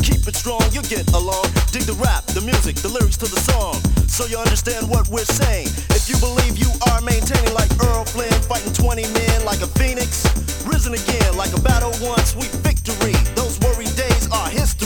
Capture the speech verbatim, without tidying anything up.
Keep it strong, you'll get along. Dig the rap, the music, the lyrics to the song, so you understand what we're saying. If you believe you are maintaining like Earl Flynn, fighting twenty men like a phoenix, risen again like a battle once, sweet victory. Those worried days are history.